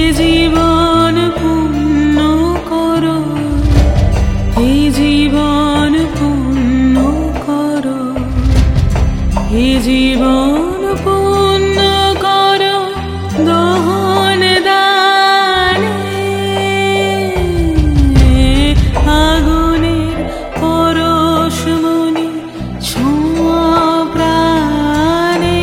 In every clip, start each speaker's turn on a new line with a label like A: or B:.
A: জীবন পূর্ণ করো, হে জীবন পূর্ণ করো, হে জীবন পূর্ণ করো দহন দানে। আগুনের পরশমণি ছোঁয়া প্রাণে।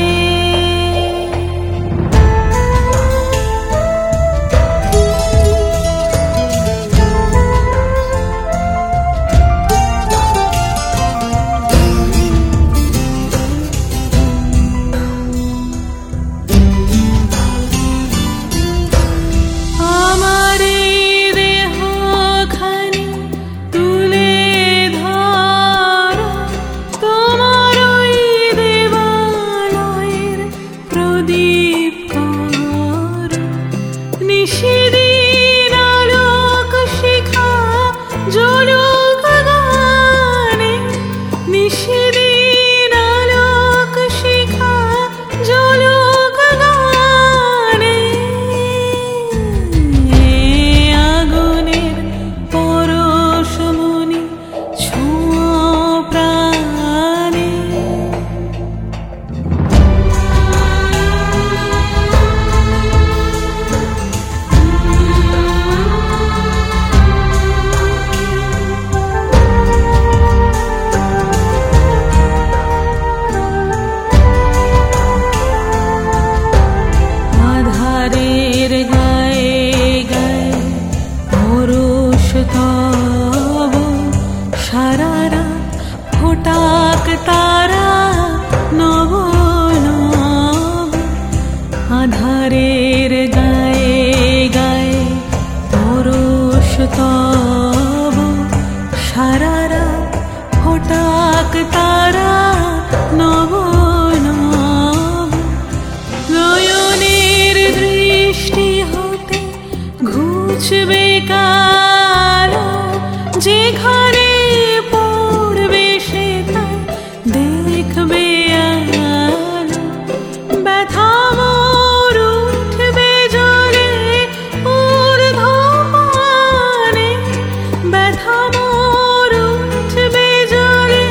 A: নিশিদিন আলোক শিখা জ্বলুক গানে, নিশিদিন আলোক শিখা জ্বলুক গানে। আগুনের পরশমণি ছোঁয়া প্রাণে। আধারের গায়ে গায়ে পরশ তব, সারা রাত ফোটাক তারা নব নব। আধারের গায়ে গায়ে পরশ তব, সারা রাত ফোটাক তারা নব নব। নয়নের দৃষ্টি হতে ঘুচবে কালো, যেখানে পড়বে সে তাই দেখবে আলো। ব্যথা মোর উঠবে জলে ঊর্ধ্বপানে, ব্যথা মোর উঠবে জলে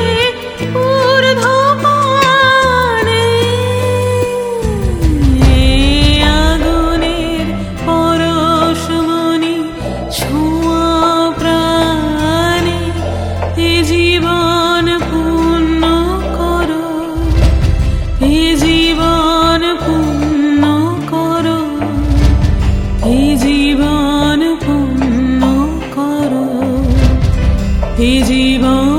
A: ঊর্ধ্বপানে। আগুনের পরশমণি ছোঁয়া প্রাণে। হে জীবন পূর্ণ করো, হে জীবন পূর্ণ করো, হে জীবন পূর্ণ করো, হে জীবন